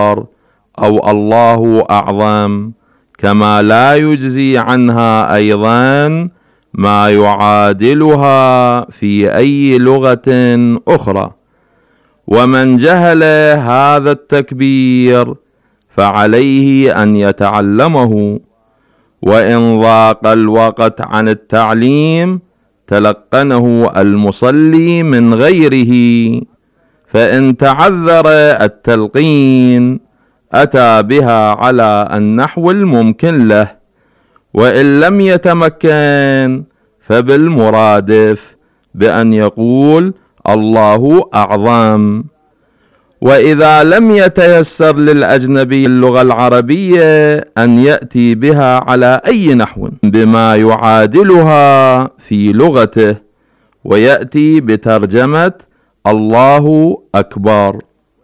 أو الله أعظم، كما لا يجزي عنها أيضا ما يعادلها في أي لغة أخرى. ومن جهل هذا التكبير فعليه أن يتعلمه، وإن ضاق الوقت عن التعليم تلقنه المصلي من غيره، فإن تعذر التلقين أتى بها على النحو الممكن له، وإن لم يتمكن فبالمرادف بأن يقول الله أعظم. وإذا لم يتيسر للأجنبي اللغة العربية أن يأتي بها على أي نحو بما يعادلها في لغته، ويأتي بترجمة الله أكبر.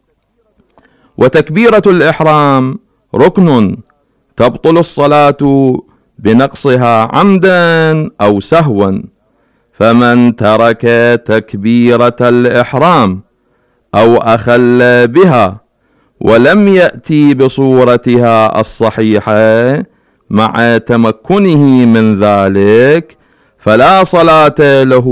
وتكبيرة الإحرام ركن تبطل الصلاة بنقصها عمدا أو سهوا، فمن ترك تكبيرة الإحرام أو أخل بها ولم يأتي بصورتها الصحيحة مع تمكنه من ذلك فلا صلاة له،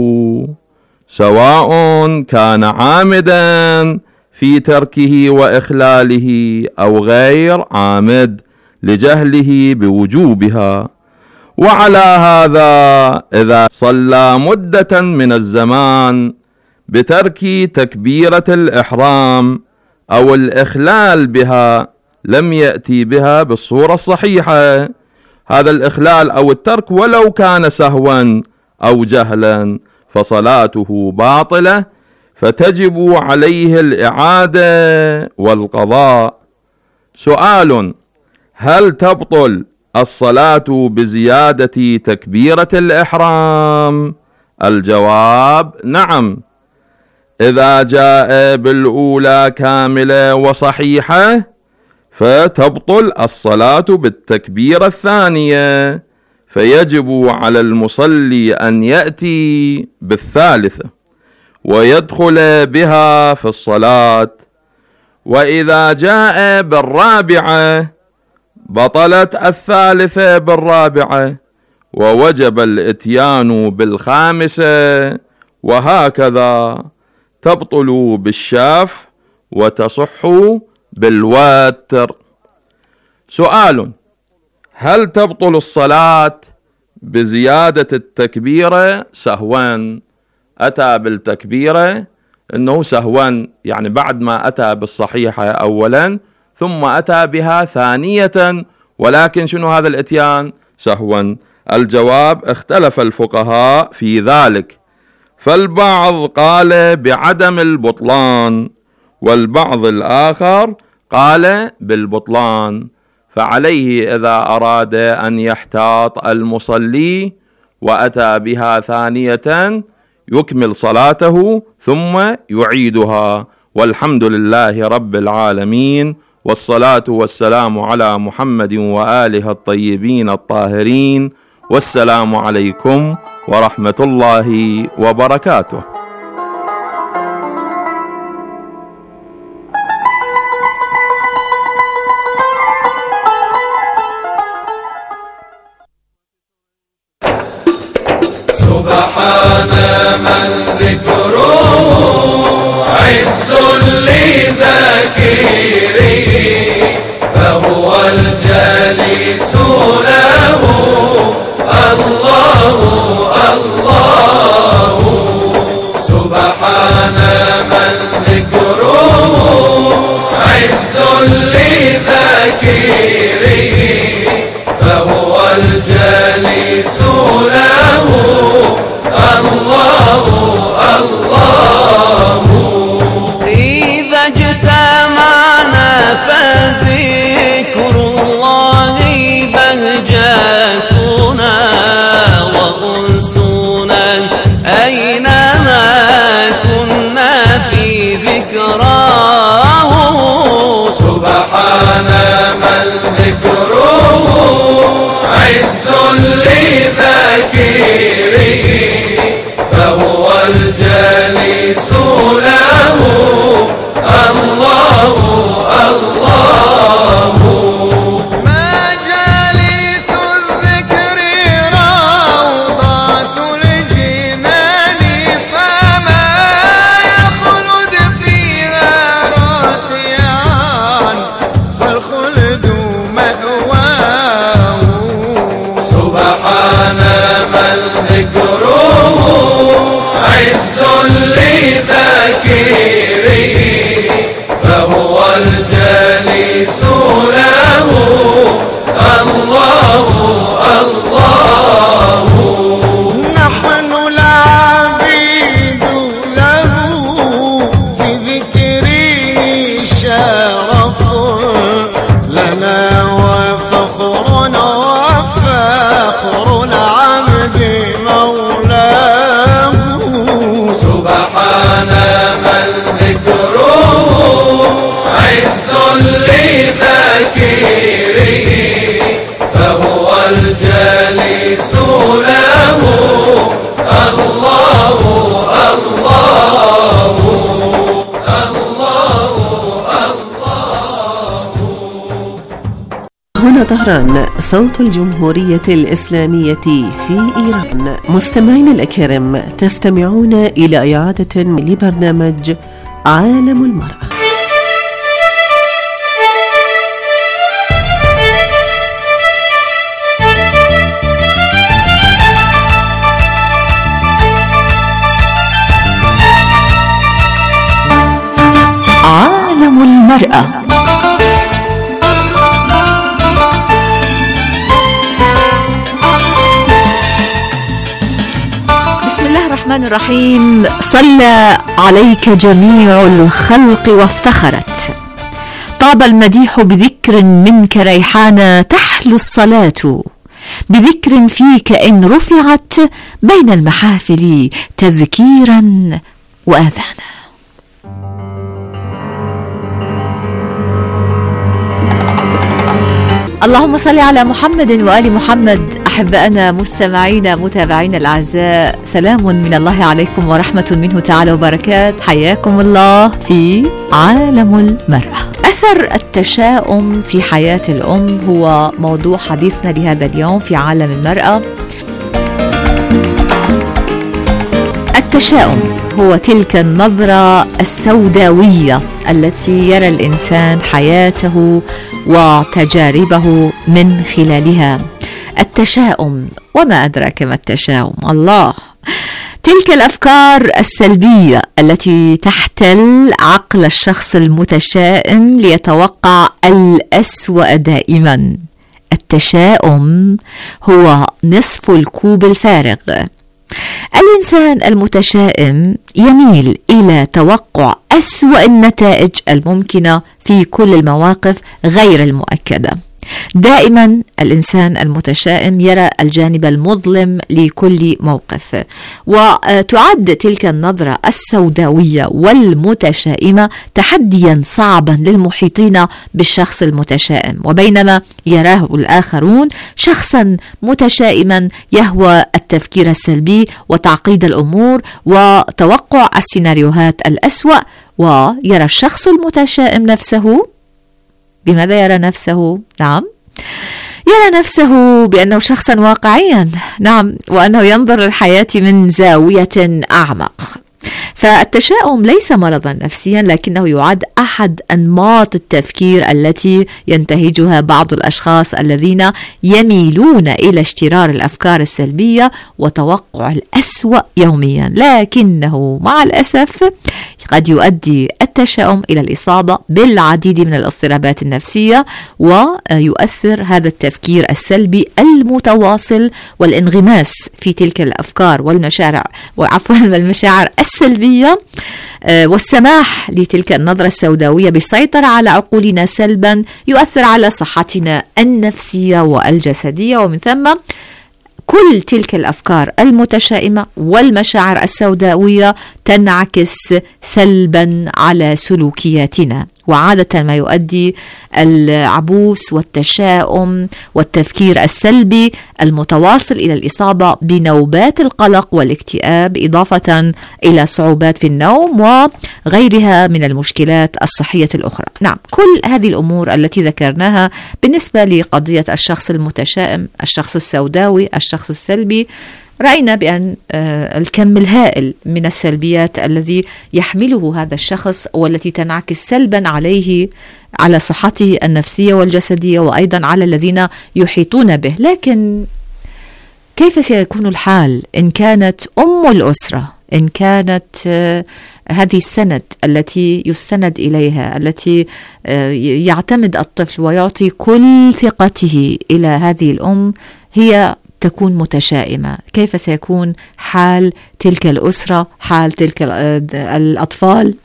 سواء كان عامدا في تركه وإخلاله أو غير عامد لجهله بوجوبها. وعلى هذا إذا صلى مدة من الزمان بترك تكبيرة الإحرام أو الإخلال بها لم يأتي بها بالصورة الصحيحة، هذا الإخلال أو الترك ولو كان سهوا أو جهلا فصلاته باطلة، فتجب عليه الإعادة والقضاء. سؤال: هل تبطل الصلاة بزيادة تكبيرة الإحرام؟ الجواب: نعم، إذا جاء بالأولى كاملة وصحيحة فتبطل الصلاة بالتكبيرة الثانية، فيجب على المصلي أن يأتي بالثالثة ويدخل بها في الصلاة. وإذا جاء بالرابعة بطلت الثالثة بالرابعة، ووجب الإتيان بالخامسة، وهكذا تبطل بالشاف وتصح بالوتر. سؤال: هل تبطل الصلاة بزيادة التكبيرة سهوا؟ أتى بالتكبيرة إنه سهوا، يعني بعد ما أتى بالصحيحة أولا ثم أتى بها ثانية، ولكن شنو هذا الإتيان؟ سهوا. الجواب: اختلف الفقهاء في ذلك، فالبعض قال بعدم البطلان والبعض الآخر قال بالبطلان. فعليه إذا أراد أن يحتاط المصلي وأتى بها ثانية يكمل صلاته ثم يعيدها. والحمد لله رب العالمين، والصلاة والسلام على محمد وآله الطيبين الطاهرين، والسلام عليكم ورحمة الله وبركاته. سبحان من ذكره عز لذاكره، فهو الجليس له الله الله. هنا طهران، صوت الجمهورية الإسلامية في إيران. مستمعين الأكارم، تستمعون إلى إعادة لبرنامج عالم المرأة. عالم المرأة. بسم الله الرحمن الرحيم. صلى عليك جميع الخلق وافتخرت، طاب المديح بذكر منك ريحانا، تحلو الصلاة بذكر فيك إن رفعت، بين المحافل تذكيرا وآذانا. اللهم صل على محمد وآل محمد. أحبائنا مستمعينا متابعينا الأعزاء، سلام من الله عليكم ورحمة منه تعالى وبركات. حياكم الله في عالم المرأة. أثر التشاؤم في حياة الأم هو موضوع حديثنا لهذا اليوم في عالم المرأة. التشاؤم هو تلك النظرة السوداوية التي يرى الإنسان حياته وتجاربه من خلالها. التشاؤم، وما أدراك ما التشاؤم؟ الله، تلك الأفكار السلبية التي تحتل عقل الشخص المتشائم ليتوقع الأسوأ دائما. التشاؤم هو نصف الكوب الفارغ. الإنسان المتشائم يميل إلى توقع أسوأ النتائج الممكنة في كل المواقف غير المؤكدة. دائما الإنسان المتشائم يرى الجانب المظلم لكل موقف، وتعد تلك النظرة السوداوية والمتشائمة تحديا صعبا للمحيطين بالشخص المتشائم. وبينما يراه الآخرون شخصا متشائما يهوى التفكير السلبي وتعقيد الأمور وتوقع السيناريوهات الأسوأ، ويرى الشخص المتشائم نفسه بماذا يرى نفسه؟ نعم، يرى نفسه بأنه شخصا واقعيا، نعم، وأنه ينظر للحياة من زاوية أعمق. فالتشاؤم ليس مرضا نفسيا، لكنه يعد أحد أنماط التفكير التي ينتهجها بعض الأشخاص الذين يميلون إلى اشترار الأفكار السلبية وتوقع الأسوأ يوميا. لكنه مع الأسف قد يؤدي التشاؤم إلى الإصابة بالعديد من الاضطرابات النفسية، ويؤثر هذا التفكير السلبي المتواصل والانغماس في تلك الأفكار والمشاعر السلبية والسماح لتلك النظرة السوداوية بالسيطرة على عقولنا سلبا، يؤثر على صحتنا النفسية والجسدية. ومن ثم كل تلك الأفكار المتشائمة والمشاعر السوداوية تنعكس سلبا على سلوكياتنا، وعادة ما يؤدي العبوس والتشاؤم والتفكير السلبي المتواصل إلى الإصابة بنوبات القلق والاكتئاب، إضافة إلى صعوبات في النوم وغيرها من المشكلات الصحية الأخرى. نعم، كل هذه الأمور التي ذكرناها بالنسبة لقضية الشخص المتشائم، الشخص السوداوي، الشخص السلبي، رأينا بأن الكم الهائل من السلبيات الذي يحمله هذا الشخص والتي تنعكس سلبا عليه، على صحته النفسية والجسدية، وأيضا على الذين يحيطون به. لكن كيف سيكون الحال إن كانت أم الأسرة، إن كانت هذه السند التي يستند إليها، التي يعتمد الطفل ويعطي كل ثقته إلى هذه الأم، هي تكون متشائمة؟ كيف سيكون حال تلك الأسرة، حال تلك الأطفال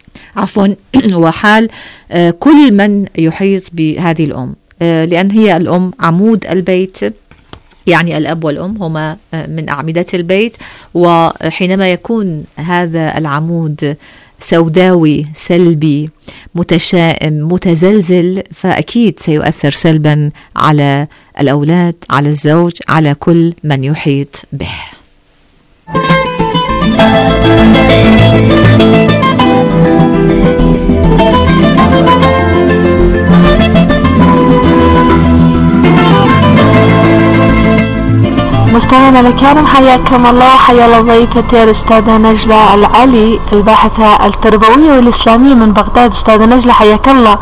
وحال كل من يحيط بهذه الأم؟ لأن هي الأم عمود البيت، يعني الأب والأم هما من أعمدة البيت، وحينما يكون هذا العمود سوداوي سلبي متشائم متزلزل، فأكيد سيؤثر سلبا على الأولاد، على الزوج، على كل من يحيط به. مستمعينا الكرام، حياكم الله وحيا الله ضيفتي الأستاذة نجلة العلي، الباحثة التربوية والإسلامية من بغداد. أستاذة نجلة حياك الله،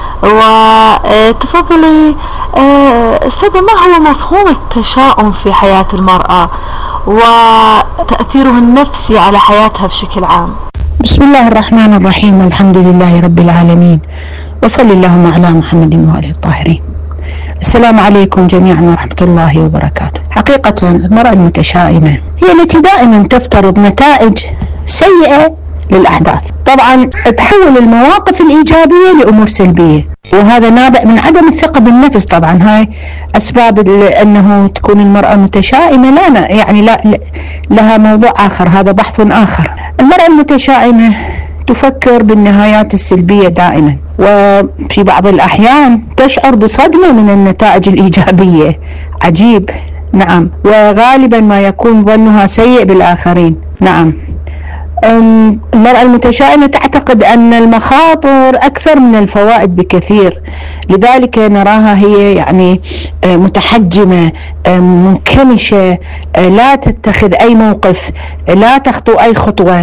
وتفضلي أستاذة، ما هو مفهوم التشاؤم في حياة المرأة وتأثيره النفسي على حياتها بشكل عام؟ بسم الله الرحمن الرحيم، الحمد لله رب العالمين، وصلى اللهم على محمد وآله الطاهرين. السلام عليكم جميعا ورحمة الله وبركاته. حقيقة المرأة المتشائمة هي التي دائما تفترض نتائج سيئة للأحداث، طبعا تحول المواقف الإيجابية لأمور سلبية، وهذا نابع من عدم الثقة بالنفس. طبعا هاي أسباب أنه تكون المرأة متشائمة لا يعني لا لها موضوع آخر، هذا بحث آخر. المرأة المتشائمة تفكر بالنهايات السلبية دائما، وفي بعض الأحيان تشعر بصدمة من النتائج الإيجابية. عجيب، نعم، وغالبا ما يكون ظنها سيء بالآخرين. نعم، المرأة المتشائمة تعتقد أن المخاطر أكثر من الفوائد بكثير، لذلك نراها هي يعني متحجمة، منكمشة، لا تتخذ أي موقف، لا تخطو أي خطوة،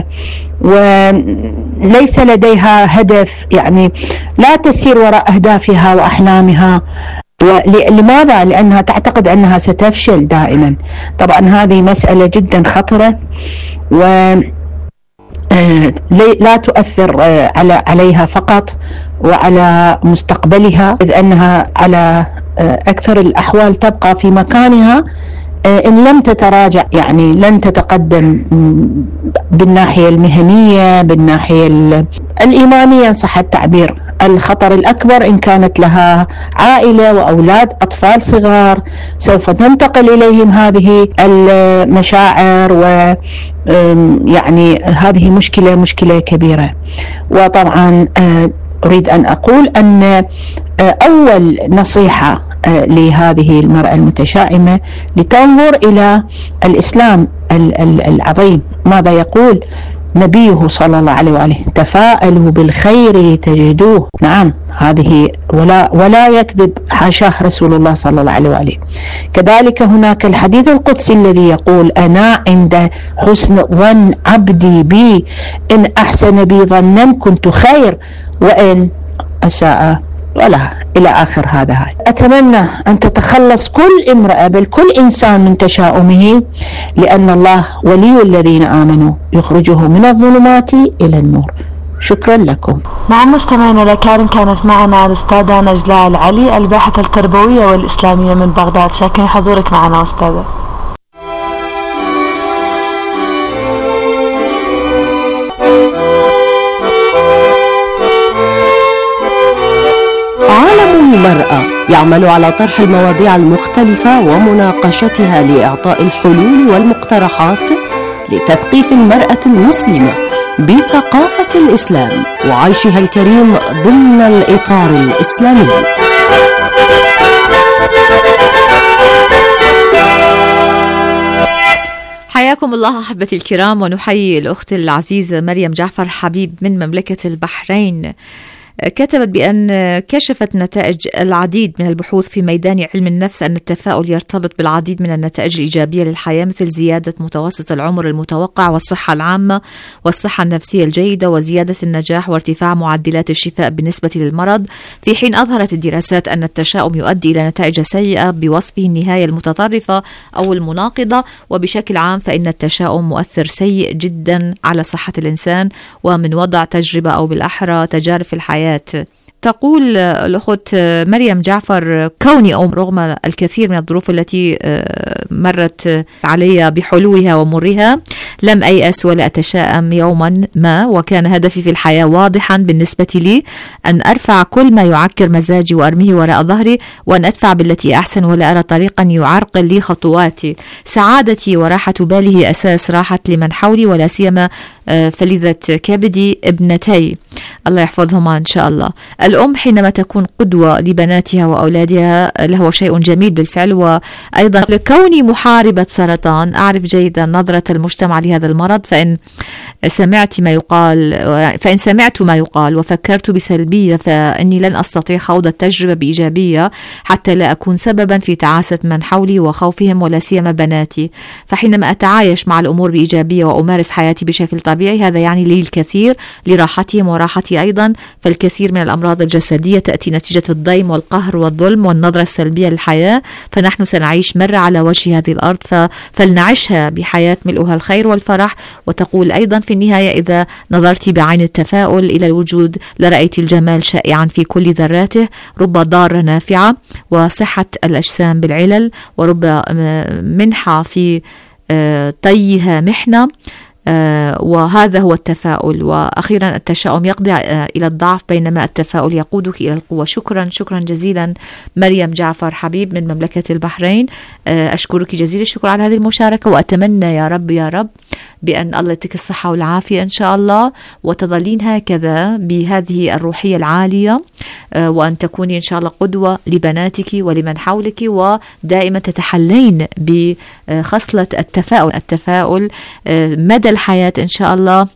وليس لديها هدف، يعني لا تسير وراء أهدافها وأحلامها. لماذا؟ لأنها تعتقد أنها ستفشل دائما. طبعا هذه مسألة جدا خطرة، و لا تؤثر عليها فقط وعلى مستقبلها، إذ أنها على أكثر الأحوال تبقى في مكانها إن لم تتراجع، يعني لن تتقدم بالناحية المهنية، بالناحية الإيمانية إن صح التعبير. الخطر الأكبر إن كانت لها عائلة وأولاد أطفال صغار، سوف تنتقل إليهم هذه المشاعر، ويعني هذه مشكلة كبيرة. وطبعا أريد أن أقول أن أول نصيحة لهذه المرأة المتشائمة لتنظر إلى الإسلام العظيم، ماذا يقول نبيه صلى الله عليه وآله: تفاءلوا بالخير تجدوه. نعم، هذه ولا يكذب، حاشاه رسول الله صلى الله عليه وآله. كذلك هناك الحديث القدسي الذي يقول: أنا عند حسن ظن عبدي بي، إن أحسن بي ظنا كنت خير، وإن أساء ولا، إلى آخر هذا. أتمنى أن تتخلص كل امرأة بل كل إنسان من تشاؤمه، لأن الله ولي الذين آمنوا يخرجه من الظلمات إلى النور. شكرا لكم. نعم مستمعينا الكرام، كانت معنا الأستاذة نجلة العلي، الباحثة التربوية والإسلامية من بغداد. شاكرين حضورك معنا أستاذة. المرأة يعمل على طرح المواضيع المختلفة ومناقشتها لإعطاء الحلول والمقترحات لتثقيف المرأة المسلمة بثقافة الإسلام وعيشها الكريم ضمن الإطار الإسلامي. حياكم الله أحبتي الكرام، ونحيي الأخت العزيزة مريم جعفر حبيب من مملكة البحرين. كتبت بأن كشفت نتائج العديد من البحوث في ميدان علم النفس أن التفاؤل يرتبط بالعديد من النتائج الإيجابية للحياة، مثل زيادة متوسط العمر المتوقع والصحة العامة والصحة النفسية الجيدة وزيادة النجاح وارتفاع معدلات الشفاء بالنسبة للمرض، في حين أظهرت الدراسات أن التشاؤم يؤدي إلى نتائج سيئة بوصفه النهاية المتطرفة أو المناقضة. وبشكل عام فإن التشاؤم مؤثر سيء جدا على صحة الإنسان، ومن وضع تجربة أو بالأحرى تجارب في الحياة. تقول الأخت مريم جعفر: كوني أم رغم الكثير من الظروف التي مرت علي بحلوها ومرها، لم أيأس ولا أتشائم يوما ما، وكان هدفي في الحياة واضحا بالنسبة لي: أن أرفع كل ما يعكر مزاجي وأرميه وراء ظهري، وأن أدفع بالتي أحسن ولا أرى طريقا يعرقل لي خطواتي. سعادتي وراحة بالي هي أساس راحة لمن حولي، ولا سيما فلذة كبدي ابنتي الله يحفظهما إن شاء الله. الأم حينما تكون قدوة لبناتها وأولادها له شيء جميل بالفعل. وأيضا لكوني محاربة سرطان أعرف جيدا نظرة المجتمع لهذا المرض. فإن سمعت ما يقال وفكرت بسلبية فإني لن أستطيع خوض التجربة بإيجابية حتى لا أكون سببا في تعاسة من حولي وخوفهم ولا سيما بناتي. فحينما أتعايش مع الأمور بإيجابية وأمارس حياتي بشكل طبيعي هذا يعني لي الكثير لراحتهم وراحتي أيضا. فالكثير من الأمراض الجسدية تأتي نتيجة الضيم والقهر والظلم والنظرة السلبية للحياة. فنحن سنعيش مرة على وجه هذه الأرض فلنعيشها بحياة ملؤها الخير والفرح. وتقول أيضا في النهاية إذا نظرت بعين التفاؤل إلى الوجود لرأيت الجمال شائعا في كل ذراته. رب ضارة نافعة وصحة الأجسام بالعلل ورب منحة في طيها محنة. وهذا هو التفاؤل. وأخيرا التشاؤم يقضي إلى الضعف بينما التفاؤل يقودك إلى القوة. شكرا جزيلا مريم جعفر حبيب من مملكة البحرين. أشكرك جزيل الشكر على هذه المشاركة وأتمنى يا رب بأن الله يعطيك الصحة والعافية إن شاء الله وتظلين هكذا بهذه الروحية العالية وأن تكوني إن شاء الله قدوة لبناتك ولمن حولك ودائما تتحلين بخصلة التفاؤل مدى الحياة إن شاء الله.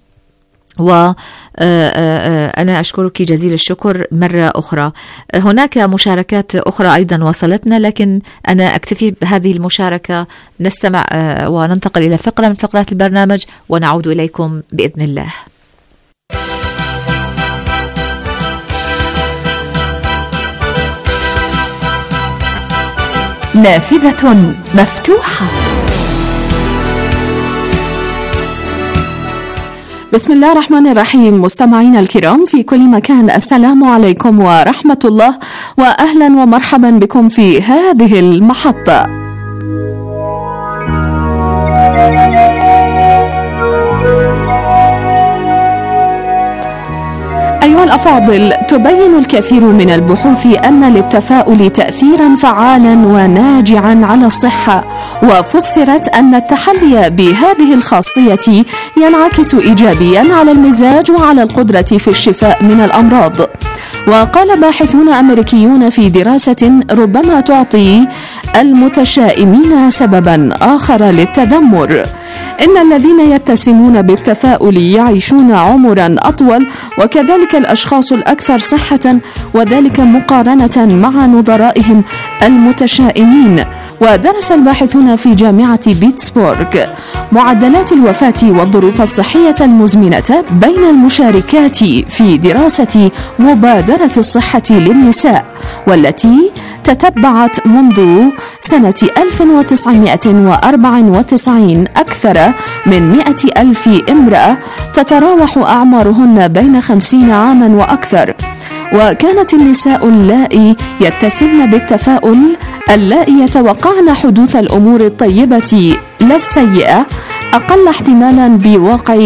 وأنا أشكرك جزيل الشكر مرة أخرى. هناك مشاركات أخرى أيضا وصلتنا لكن أنا أكتفي بهذه المشاركة. نستمع وننتقل إلى فقرة من فقرات البرنامج ونعود إليكم بإذن الله. نافذة مفتوحة. بسم الله الرحمن الرحيم. مستمعينا الكرام في كل مكان السلام عليكم ورحمة الله وأهلا ومرحبا بكم في هذه المحطة. أيها الأفاضل، تبين الكثير من البحوث أن للتفاؤل تأثيرا فعالا وناجعا على الصحة، وفسرت أن التحلي بهذه الخاصية ينعكس إيجابيا على المزاج وعلى القدرة في الشفاء من الأمراض. وقال باحثون أمريكيون في دراسة ربما تعطي المتشائمين سببا آخر للتذمر إن الذين يتسمون بالتفاؤل يعيشون عمرا أطول وكذلك الأشخاص الأكثر صحة وذلك مقارنة مع نظرائهم المتشائمين. ودرس الباحثون في جامعة بيتسبورغ معدلات الوفاة والظروف الصحية المزمنة بين المشاركات في دراسة مبادرة الصحة للنساء والتي تتبعت منذ سنة 1994 أكثر من 100,000 امرأة تتراوح أعمارهن بين 50 عاما وأكثر. وكانت النساء اللائي يتسمن بالتفاؤل اللائي يتوقعن حدوث الأمور الطيبة لا السيئة أقل احتمالا بواقع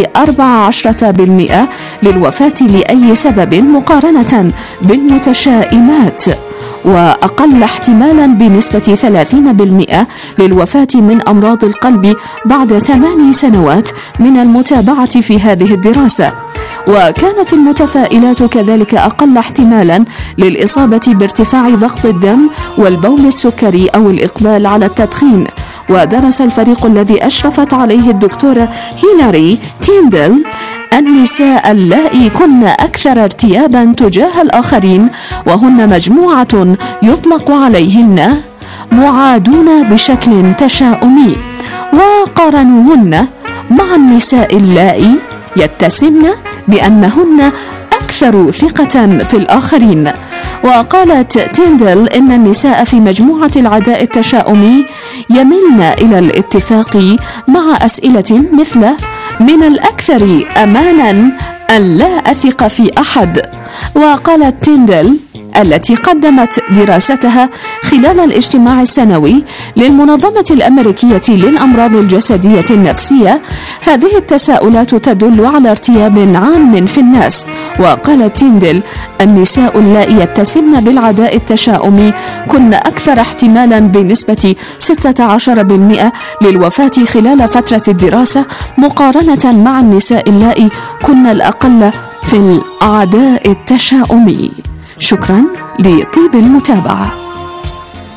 14% للوفاة لأي سبب مقارنة بالمتشائمات، وأقل احتمالا بنسبة 30% للوفاة من أمراض القلب بعد 8 سنوات من المتابعة في هذه الدراسة. وكانت المتفائلات كذلك أقل احتمالا للإصابة بارتفاع ضغط الدم والبول السكري أو الإقبال على التدخين. ودرس الفريق الذي أشرفت عليه الدكتورة هيلاري تيندل النساء اللائي كن أكثر ارتيابا تجاه الآخرين وهن مجموعة يطلق عليهن معادون بشكل تشاؤمي، وقارنوهن مع النساء اللائي يتسمن بأنهن أكثر ثقة في الآخرين. وقالت تيندل إن النساء في مجموعة العداء التشاؤمي يملن إلى الاتفاق مع أسئلة مثل: من الأكثر أمانا أن لا أثق في أحد. وقالت تيندل التي قدمت دراستها خلال الاجتماع السنوي للمنظمة الأمريكية للأمراض الجسدية النفسية: هذه التساؤلات تدل على ارتياب عام في الناس. وقالت تيندل: النساء اللائي يتسمن بالعداء التشاؤمي كن أكثر احتمالا بنسبة 16% للوفاة خلال فترة الدراسة مقارنة مع النساء اللائي كن الأقل في العداء التشاؤمي. شكرا لطيب المتابعة.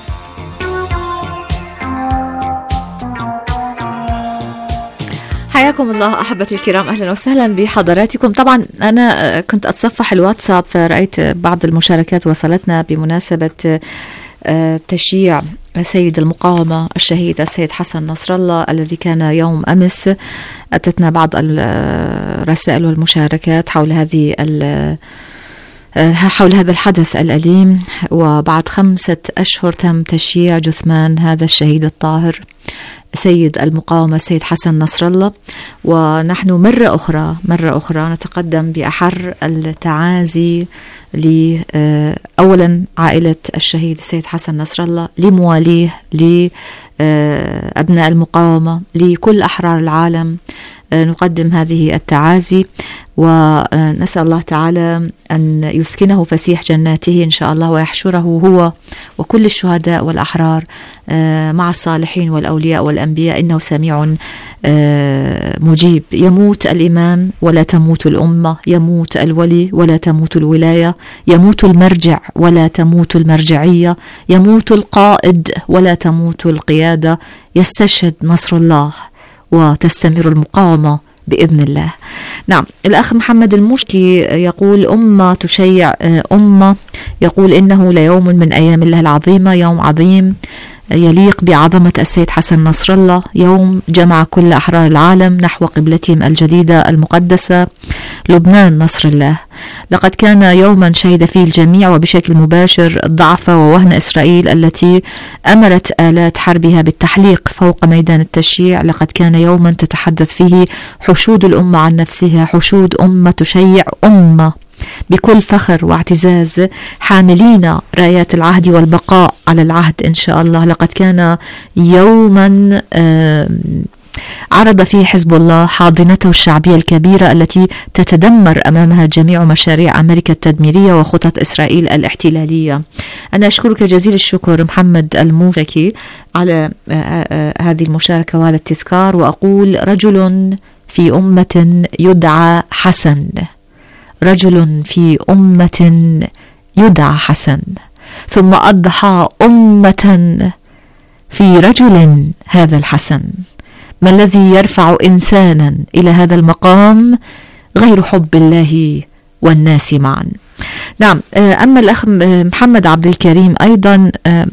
حياكم حياكم الله أحبتي الكرام، أهلا وسهلا بحضراتكم. طبعا أنا كنت أتصفح الواتساب فرأيت بعض المشاركات وصلتنا بمناسبة تشييع سيد المقاومة الشهيد السيد حسن نصر الله الذي كان يوم أمس. أتتنا بعض الرسائل والمشاركات حول هذا الحدث الأليم، وبعد 5 أشهر تم تشييع جثمان هذا الشهيد الطاهر سيد المقاومة السيد حسن نصر الله. ونحن مرة أخرى نتقدم بأحر التعازي أولا عائلة الشهيد السيد حسن نصر الله، لمواليه، لأبناء المقاومة، لكل أحرار العالم. نقدم هذه التعازي ونسأل الله تعالى أن يسكنه فسيح جناته إن شاء الله، ويحشره هو وكل الشهداء والأحرار مع الصالحين والأولياء والأنبياء، إنه سميع مجيب. يموت الإمام ولا تموت الأمة، يموت الولي ولا تموت الولاية، يموت المرجع ولا تموت المرجعية، يموت القائد ولا تموت القيادة. يستشهد نصر الله وتستمر المقاومة بإذن الله. نعم، الأخ محمد المشكي يقول أمة تشيع أمة، يقول إنه ليوم من أيام الله العظيمة، يوم عظيم يليق بعظمة السيد حسن نصر الله، يوم جمع كل أحرار العالم نحو قبلتهم الجديدة المقدسة لبنان نصر الله. لقد كان يوما شهد فيه الجميع وبشكل مباشر ضعف ووهن إسرائيل التي أمرت آلات حربها بالتحليق فوق ميدان التشييع. لقد كان يوما تتحدث فيه حشود الأمة عن نفسها، حشود أمة تشيع أمة بكل فخر واعتزاز، حاملين رايات العهد والبقاء على العهد إن شاء الله. لقد كان يوما عرض فيه حزب الله حاضنته الشعبية الكبيرة التي تتدمر أمامها جميع مشاريع أمريكا التدميرية وخطط إسرائيل الاحتلالية. أنا أشكرك جزيل الشكر محمد الموشكي على هذه المشاركة وهذا التذكار، وأقول رجل في أمة يدعى حسن، رجل في أمة يدعى حسن، ثم أضحى أمة في رجل هذا الحسن. ما الذي يرفع إنسانا إلى هذا المقام غير حب الله والناس معا؟ نعم. أما الأخ محمد عبد الكريم أيضا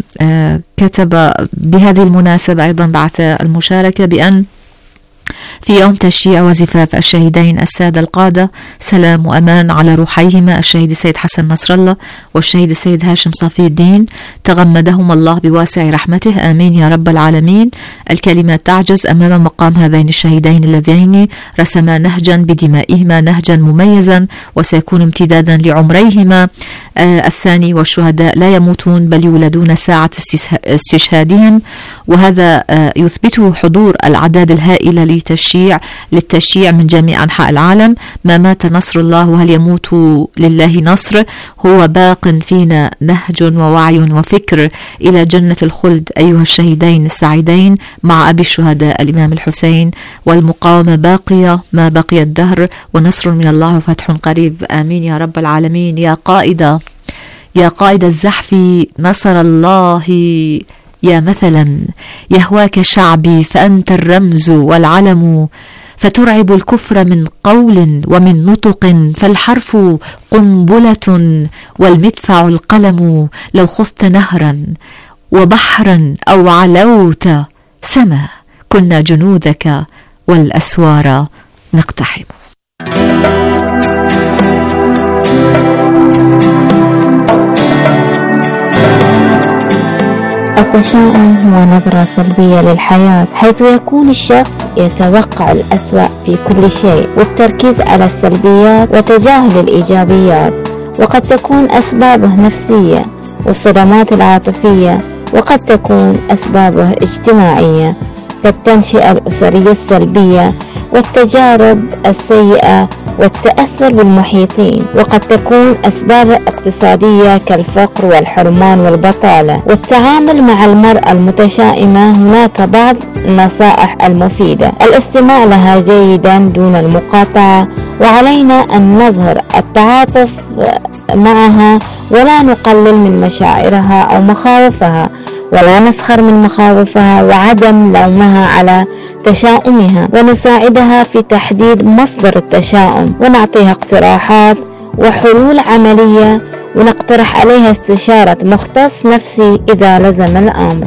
كتب بهذه المناسبة، أيضا بعث المشاركة بأن في يوم تشييع وزفاف الشهيدين السادة القادة سلام وأمان على روحيهما الشهيد السيد حسن نصر الله والشهيد السيد هاشم صافي الدين، تغمدهما الله بواسع رحمته، آمين يا رب العالمين. الكلمات تعجز أمام مقام هذين الشهيدين اللذين رسما نهجا بدمائهما، نهجا مميزا وسيكون امتدادا لعمريهما الثاني. والشهداء لا يموتون بل يولدون ساعة استشهادهم، وهذا يثبته حضور الأعداد الهائلة للتشييع من جميع أنحاء العالم. ما مات نصر الله وهل يموت لله نصر، هو باق فينا نهج ووعي وفكر إلى جنة الخلد أيها الشهيدين السعيدين مع أبي الشهداء الإمام الحسين. والمقاومة باقية ما بقي الدهر، ونصر من الله وفتح قريب، آمين يا رب العالمين. يا قائد الزحف نصر الله، يا مثلا يهواك شعبي فأنت الرمز والعلم، فترعب الكفر من قول ومن نطق، فالحرف قنبلة والمدفع القلم. لو خضت نهرا وبحرا أو علوت سما، كنا جنودك والأسوار نقتحم. التشاؤم هو نظرة سلبية للحياة، حيث يكون الشخص يتوقع الأسوأ في كل شيء والتركيز على السلبيات وتجاهل الإيجابيات، وقد تكون أسبابه نفسية والصدمات العاطفية، وقد تكون أسبابه اجتماعية كالتنشئة الأسرية السلبية والتجارب السيئة والتأثر بالمحيطين، وقد تكون أسباب اقتصادية كالفقر والحرمان والبطالة. والتعامل مع المرأة المتشائمة هناك بعض النصائح المفيدة: الاستماع لها جيدا دون المقاطعة، وعلينا أن نظهر التعاطف معها ولا نقلل من مشاعرها أو مخاوفها، ولا نسخر من مخاوفها، وعدم لومها على تشاؤمها ونساعدها في تحديد مصدر التشاؤم ونعطيها اقتراحات وحلول عملية ونقترح عليها استشارة مختص نفسي إذا لزم الأمر.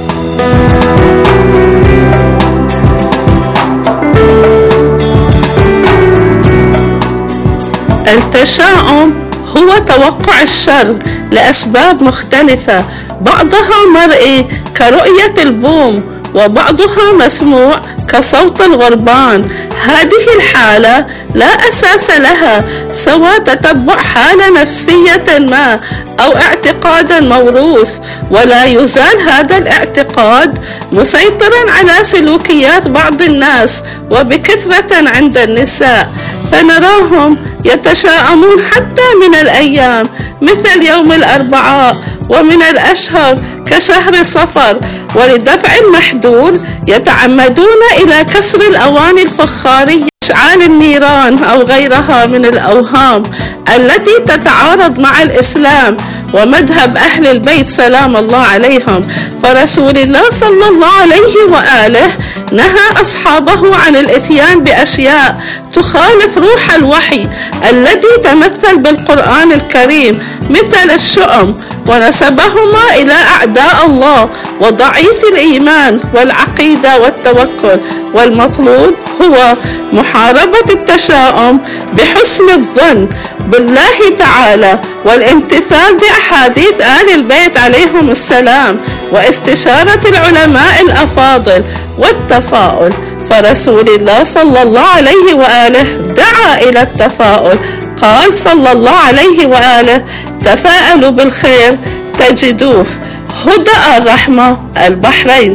التشاؤم هو توقع الشر لأسباب مختلفة، بعضها مرئي كرؤية البوم وبعضها مسموع كصوت الغربان. هذه الحالة لا أساس لها سوى تتبع حالة نفسية ما أو اعتقادا موروث، ولا يزال هذا الاعتقاد مسيطرا على سلوكيات بعض الناس وبكثرة عند النساء، فنراهم يتشاءمون حتى من الأيام مثل يوم الأربعاء، ومن الأشهر كشهر صفر، ولدفع المحذور يتعمدون إلى كسر الأواني الفخارية، إشعال النيران أو غيرها من الأوهام التي تتعارض مع الإسلام ومذهب أهل البيت سلام الله عليهم. فرسول الله صلى الله عليه وآله نهى أصحابه عن الإتيان بأشياء تخالف روح الوحي الذي تمثل بالقرآن الكريم مثل الشؤم، ونسبهما إلى أعداء الله وضعيف الإيمان والعقيدة والتوكل. والمطلوب هو محاربة التشاؤم بحسن الظن بالله تعالى والامتثال بأحاديث آل البيت عليهم السلام واستشارة العلماء الأفاضل والتفاؤل. فرسول الله صلى الله عليه وآله دعا إلى التفاؤل، قال صلى الله عليه وآله: تفاءلوا بالخير تجدوه. هدى الرحمة، البحرين.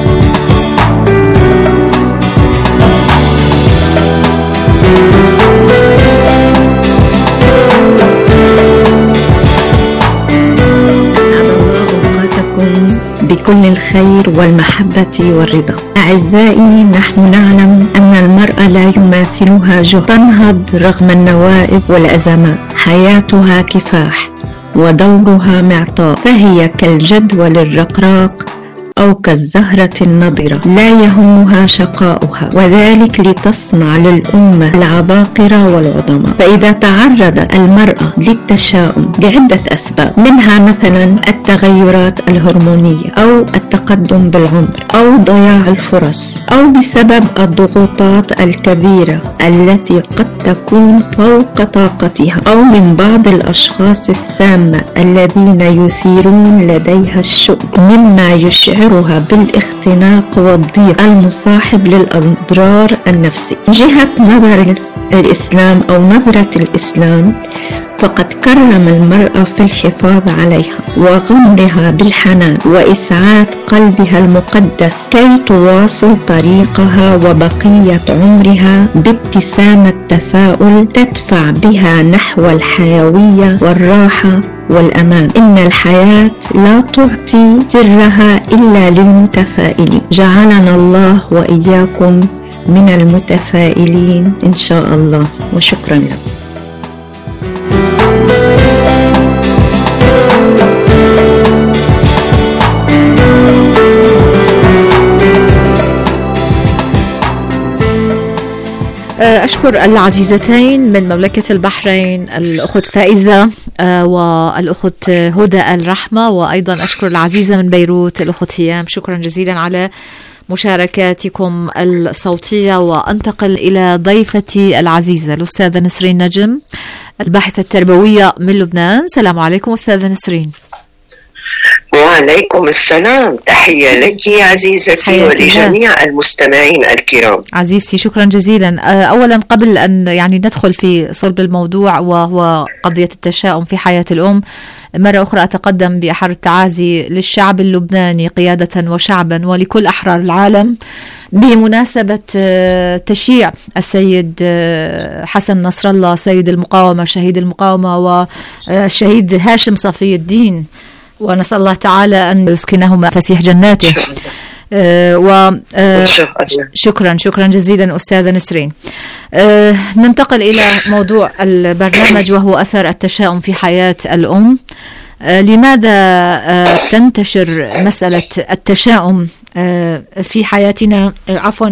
بكل الخير والمحبة والرضا. أعزائي، نحن نعلم أن المرأة لا يماثلها جهد، تنهض رغم النوائب والأزمات، حياتها كفاح ودورها معطاء، فهي كالجدول الرقراق أو كالزهرة النضرة لا يهمها شقاؤها، وذلك لتصنع للأمة العباقرة والعظماء. فإذا تعرض المرأة للتشاؤم لعدة أسباب، منها مثلا التغيرات الهرمونية أو التقدم بالعمر أو ضياع الفرص أو بسبب الضغوطات الكبيرة التي قد تكون فوق طاقتها، أو من بعض الأشخاص السامة الذين يثيرون لديها الشؤم مما يشعرها بالاختناق والضيق المصاحب للأضرار النفسية. جهة نظر الإسلام أو نظرة الإسلام، فقد كرم المرأة في الحفاظ عليها وغمرها بالحنان وإسعاد قلبها المقدس كي تواصل طريقها وبقية عمرها بابتسامة تفاؤل تدفع بها نحو الحيوية والراحة والأمان. إن الحياة لا تعطي سرها إلا للمتفائلين. جعلنا الله وإياكم من المتفائلين إن شاء الله، وشكرا لكم. أشكر العزيزتين من مملكة البحرين، الأخت فائزة والأخت هدى الرحمة، وأيضا أشكر العزيزة من بيروت الأخت هيام. شكرا جزيلا على مشاركاتكم الصوتية. وأنتقل إلى ضيفتي العزيزة الأستاذة نسرين نجم، الباحثة التربوية من لبنان. السلام عليكم أستاذة نسرين. وعليكم السلام، تحية لك عزيزتي ولجميع المستمعين الكرام. عزيزتي شكرا جزيلا. أولا قبل أن ندخل في صلب الموضوع وهو قضية التشاؤم في حياة الأم، مرة أخرى أتقدم بأحر التعازي للشعب اللبناني قيادة وشعبا ولكل أحرار العالم بمناسبة تشييع السيد حسن نصر الله سيد المقاومة شهيد المقاومة والشهيد هاشم صفي الدين، ونسأل الله تعالى أن يسكنهما فسيح جناته. شكرا جزيلا أستاذة نسرين. ننتقل إلى موضوع البرنامج وهو أثر التشاؤم في حياة الأم. لماذا تنتشر مسألة التشاؤم في حياتنا. عفوا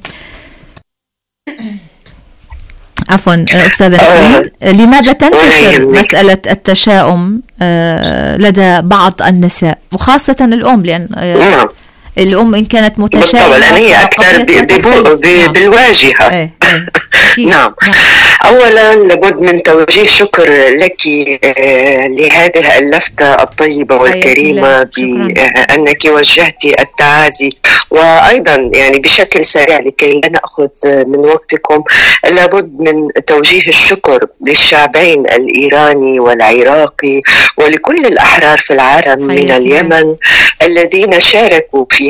أستاذة نسرين، لماذا تنتشر مسألة التشاؤم لدى بعض النساء وخاصة الأم؟ لأن الأم إن كانت متشائمة هي أكثر بالواجهة. نعم. أولا لابد من توجيه شكر لك لهذه اللفتة الطيبة والكريمة بأنك وجهتي التعازي، وأيضا يعني بشكل سريع لكي لا نأخذ من وقتكم، لابد من توجيه الشكر للشعبين الإيراني والعراقي ولكل الأحرار في العالم من اليمن الذين شاركوا في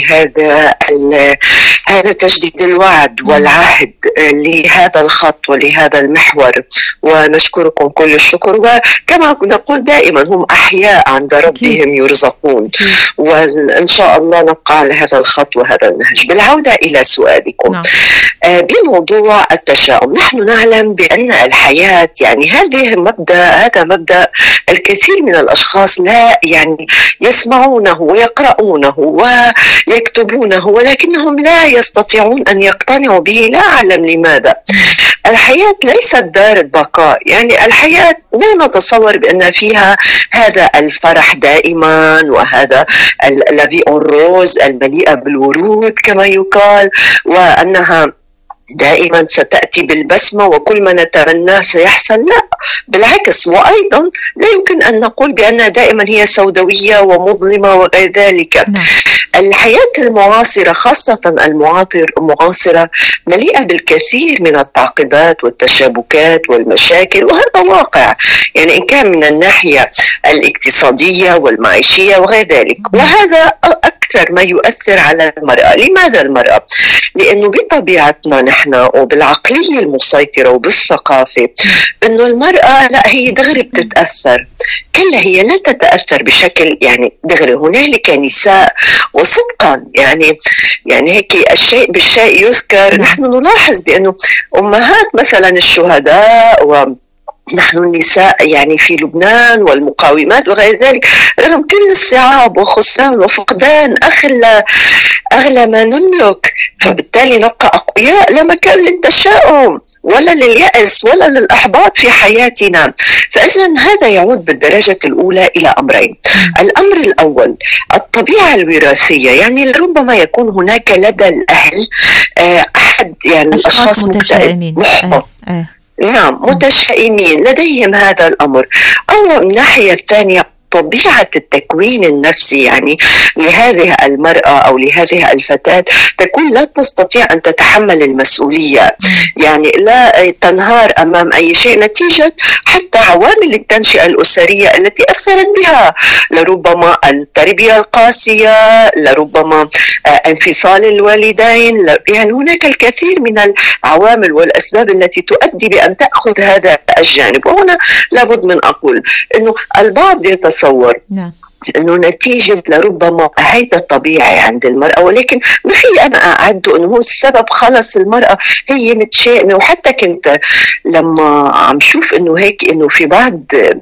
هذا تجديد الوعد والعهد لهذا الخط ولهذا المحور، ونشكركم كل الشكر. وكما نقول دائما هم أحياء عند ربهم يرزقون، وإن شاء الله نبقى على هذا الخط وهذا النهج. بالعودة إلى سؤالكم بموضوع التشاؤم، نحن نعلم بأن الحياة يعني هذا مبدأ الكثير من الأشخاص لا يعني يسمعونه ويقرؤونه ويكتبونه، ولكنهم لا يستطيعون أن يقتنعوا به. لا أعلم لماذا. الحياة ليست دار البقاء، يعني الحياة لا نتصور بأن فيها هذا الفرح دائما وهذا الذي الروز المليئة بالورود كما يقال، وأنها دائما ستأتي بالبسمة وكل ما نتمناه سيحصل. لا بالعكس، وأيضا لا يمكن أن نقول بأنها دائما هي سوداوية ومظلمة وغير ذلك. الحياة المعاصرة خاصة المعاصرة مليئة بالكثير من التعقيدات والتشابكات والمشاكل، وهذا واقع يعني إن كان من الناحية الاقتصادية والمعيشية وغير ذلك، وهذا أكثر ما يؤثر على المرأة. لماذا المرأة؟ لأنه بطبيعتنا نحن وبالعقلية المسيطرة وبالثقافة أنه المرأة لا هي دغري بتتأثر، كلا هي لا تتأثر بشكل يعني دغري. هنالك نساء وصدقا يعني هيك الشيء بالشيء يذكر. نحن نلاحظ بأنه أمهات مثلا الشهداء ونحن النساء يعني في لبنان والمقاومات وغير ذلك، رغم كل الصعاب وخسران وفقدان أغلى ما نملك، فبالتالي نبقى أقوياء، لا مكان للتشاؤم ولا لليأس ولا للإحباط في حياتنا. فإذا هذا يعود بالدرجة الأولى إلى أمرين. الأمر الأول الطبيعة الوراثية، يعني ربما يكون هناك لدى الأهل أحد يعني الأشخاص مكتئب محبط، نعم متشائمين لديهم هذا الأمر. أو من الناحية الثانية طبيعة التكوين النفسي يعني لهذه المرأة أو لهذه الفتاة تكون لا تستطيع أن تتحمل المسؤولية، يعني لا تنهار أمام أي شيء نتيجة حتى عوامل التنشئة الأسرية التي أثرت بها، لربما التربية القاسية، لربما انفصال الوالدين، يعني هناك الكثير من العوامل والأسباب التي تؤدي بأن تأخذ هذا الجانب. وهنا لابد من أقول أنه البعض يتصور أنه نتيجة لربما هيدا الطبيعي عند المرأة، ولكن ما في أنا أعده أنه هو السبب خلص المرأة هي متشائمة. وحتى كنت لما عم شوف أنه هيك أنه في بعض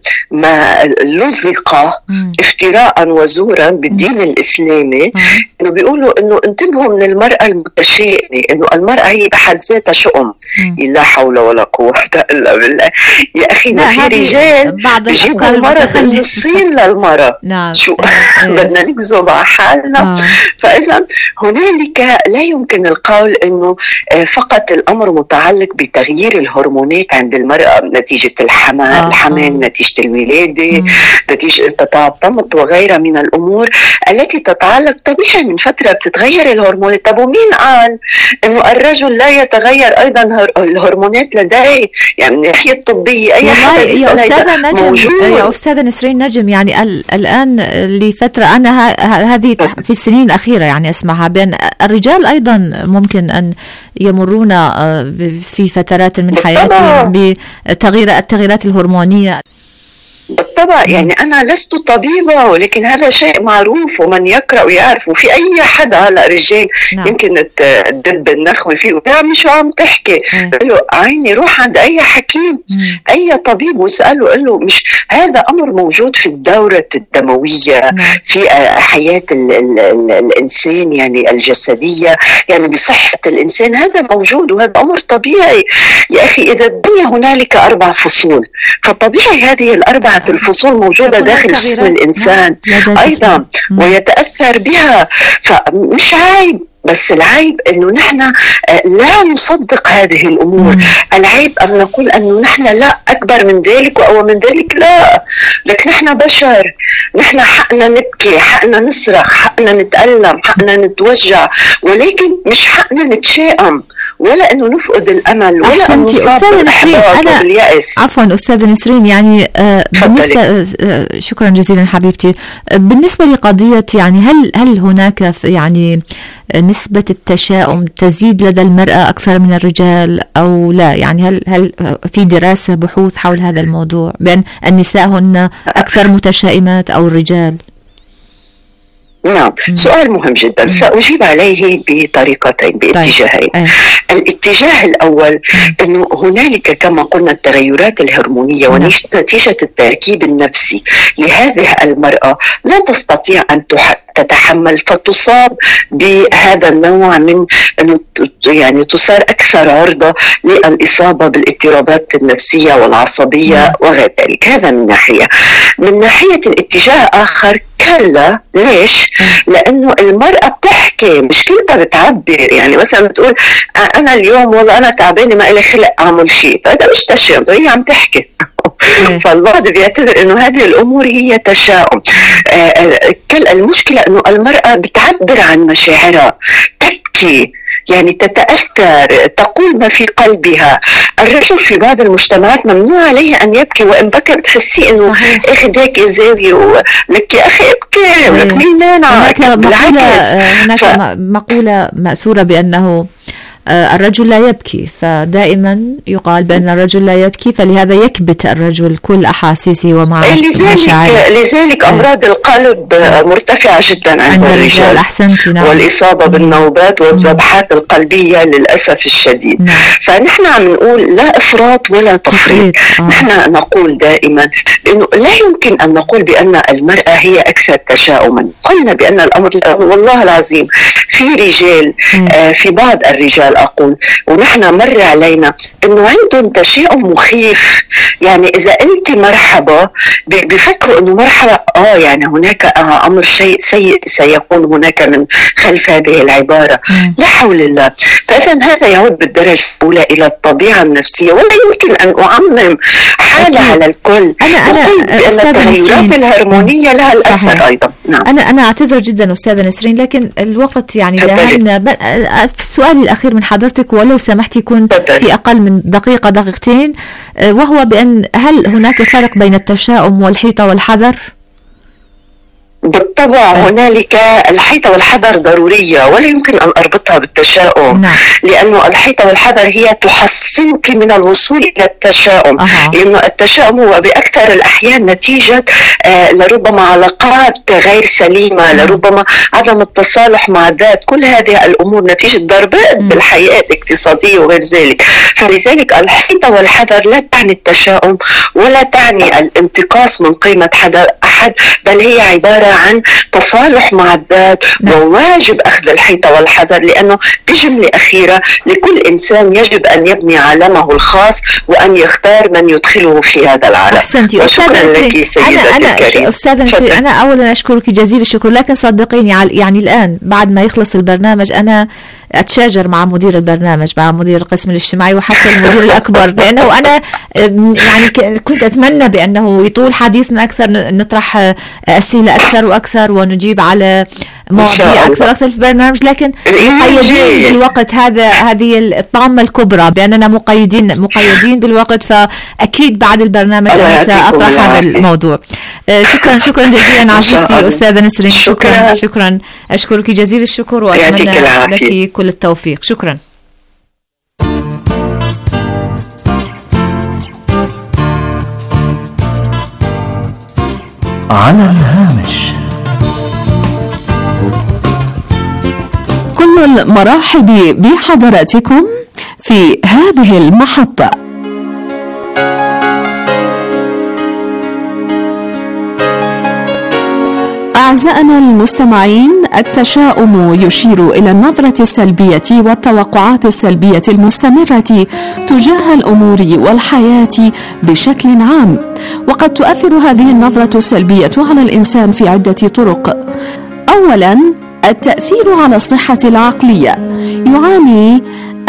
ما لزق افتراء وزورا بالدين الإسلامي أنه بيقولوا أنه انتبهوا من المرأة المتشائمة، أنه المرأة هي بحد ذاتها شؤم. لا حول ولا قوة إلا بالله. يا أخي ما في رجال بيجيبوا المرأة النصين للمرأة. شو بدنا نكذب على حالنا. فإذا هنالك لا يمكن القول أنه فقط الأمر متعلق بتغيير الهرمونات عند المرأة نتيجة الحمل، نتيجة الولادة، نتيجة انقطاع الطمث وغيرها من الأمور التي تتعلق طبيعي من فترة بتتغير الهرمونات. طب ومين قال أنه الرجل لا يتغير أيضا الهرمونات لديه؟ يعني من ناحية طبية أي حدا يا أستاذة نجم، يا أستاذة نسرين نجم، يعني الآن لفترة أنا هذه في السنين الأخيرة يعني أسمعها بأن الرجال أيضا ممكن أن يمرون في فترات من حياتهم بالتغييرات الهرمونية. بالطبع. يعني أنا لست طبيبة، ولكن هذا شيء معروف ومن يقرأ ويعرف. وفي أي حدا هلا رجال يمكن تدب النخوة فيه يا عمي شو عم تحكي، قال له عيني روح عند أي حكيم أي طبيب واسأله، قال له مش هذا أمر موجود في الدورة الدموية في حياة الإنسان يعني الجسدية، يعني بصحة الإنسان هذا موجود وهذا أمر طبيعي. يا أخي إذا الدنيا هنالك 4 فصول، فطبيعي هذه ال4 الفصول موجودة داخل جسم الإنسان أيضا ويتأثر بها، فمش عيب. بس العيب انه نحن لا نصدق هذه الامور. العيب ان نقول انه نحن لا اكبر من ذلك واقوى من ذلك، لا. لكن نحن بشر، نحن حقنا نبكي، حقنا نصرخ، حقنا نتألم، حقنا نتوجع، ولكن مش حقنا نتشائم ولا انه نفقد الامل ولا انه نصاب بالاحباط واليأس. عفوا استاذة نسرين، يعني بالنسبة شكرا جزيلا حبيبتي. بالنسبة لقضية يعني هل هناك يعني نسبة التشاؤم تزيد لدى المرأة أكثر من الرجال أو لا؟ يعني هل في دراسة بحوث حول هذا الموضوع بأن النساء هن أكثر متشائمات أو الرجال؟ نعم، سؤال مهم جدا. سأجيب عليه بطريقتين، باتجاهين. الاتجاه الأول أنه هنالك كما قلنا التغيرات الهرمونية ونتيجة التركيب النفسي لهذه المرأة لا تستطيع أن تتحمل، فتصاب بهذا النوع من أنه يعني تصار أكثر عرضة للإصابة بالاضطرابات النفسية والعصبية وغير ذلك. هذا من ناحية. من ناحية الاتجاه آخر كلا. ليش؟ لأنه المرأة بتحكي، مشكلتها بتعبر. يعني مثلا بتقول أنا اليوم والله أنا تعبانة ما إلي خلق أعمل شيء، هذا مش تشاؤم، هي عم تحكي. فالبعض بيعتبر إنه هذه الأمور هي تشاؤم. المشكلة إنه المرأة بتعبر عن مشاعرها، تبكي يعني تتأثر، تقول ما في قلبها. الرجل في بعض المجتمعات ممنوع عليه أن يبكي، وإن بكى بتحسي إنه أخذ هيك زاوية ولك يا أخي ابكي، ولك مين مانعك؟ هناك مقولة مأثورة بأنه الرجل لا يبكي، فدائما يقال بأن الرجل لا يبكي، فلهذا يكبت الرجل كل أحاسيسه ومشاعره. لذلك أمراض القلب مرتفعة جدا عند الرجال. أحسنتي. نعم. والإصابة بالنوبات والذبحات القلبية للأسف الشديد. نعم. فنحن عم نقول لا إفراط ولا تفريط. نحن نقول دائما إنه لا يمكن أن نقول بأن المرأة هي أكثر تشاؤما. قلنا بأن الأمر والله العظيم في رجال، في بعض الرجال أقول ونحن مر علينا إنه عندهم تشاؤم مخيف. يعني إذا قلت مرحبا بفكروا إنه مرحبا يعني هناك أمر شيء سيء سيكون هناك من خلف هذه العبارة. لا حول الله. فإذا هذا يعود بالدرجة الأولى إلى الطبيعة النفسية، ولا يمكن أن أعمم حالة على الكل. أنا التغيرات الهرمونية لها الأثر أيضا. نعم. أنا أعتذر جدا أستاذة نسرين، لكن الوقت يعني دهمنا. السؤال الأخير من حضرتك ولو سمحت يكون في أقل من دقيقة دقيقتين، وهو بأن هل هناك فرق بين التشاؤم والحيطة والحذر؟ بالطبع هنالك الحيطة والحذر ضرورية، ولا يمكن أن أربطها بالتشاؤم. نعم. لأنه الحيطة والحذر هي تحسنك من الوصول إلى التشاؤم. لأنه التشاؤم هو بأكثر الأحيان نتيجة لربما علاقات غير سليمة، لربما عدم التصالح مع الذات. كل هذه الأمور نتيجة ضربات بالحياة الاقتصادية وغير ذلك. فلذلك الحيطة والحذر لا تعني التشاؤم ولا تعني الانتقاص من قيمة أحد، بل هي عبارة عن تصالح مع الذات. وواجب أخذ الحيطة والحذر، لأنه بجملة أخيرة لكل إنسان يجب أن يبني عالمه الخاص وأن يختار من يدخله في هذا العالم. أحسنتي أستاذة نسرين. أنا أولا أشكرك جزيل الشكر، لكن صدقيني يعني الآن بعد ما يخلص البرنامج أنا أتشاجر مع مدير البرنامج، مع مدير القسم الاجتماعي وحتى المدير الأكبر، لأنه أنا يعني كنت أتمنى بأنه يطول حديثنا أكثر، نطرح أسئلة أكثر وأكثر ونجيب على مواضيع أكثر في البرنامج، لكن مقيدين بالوقت. هذه الطامة الكبرى بأننا مقيدين بالوقت، فأكيد بعد البرنامج أنا سأطرح هذا الموضوع. شكرا جزيلا عزيزتي أستاذة نسرين. شكرا أشكرك جزيل الشكر وأتمنى لك كل التوفيق. شكرا. على الهامش. كل المرحب بحضراتكم في هذه المحطة. أعزائنا المستمعين، التشاؤم يشير إلى النظرة السلبية والتوقعات السلبية المستمرة تجاه الأمور والحياة بشكل عام، وقد تؤثر هذه النظرة السلبية على الإنسان في عدة طرق. أولاً، التأثير على الصحة العقلية. يعاني